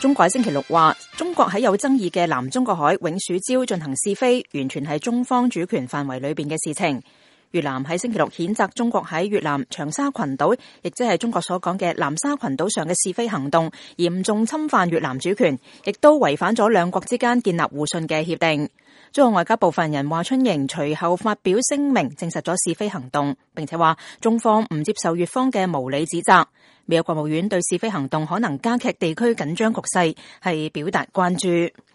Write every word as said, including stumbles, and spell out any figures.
中國星期六話，中國喺有爭議嘅南中國海永暑礁進行試飛，完全係中方主權範圍裏邊嘅事情。越南喺星期六譴責中國喺越南長沙群島，亦即係中國所講嘅南沙群島上嘅試飛行動，嚴重侵犯越南主權，亦都違反咗兩國之間建立互信嘅協定。中國外交部發言人華春瑩隨後發表聲明，證實咗試飛行動，並且話中方唔接受越方嘅無理指責。美國國務院對試飛行動可能加劇地區緊張局勢係表達關注。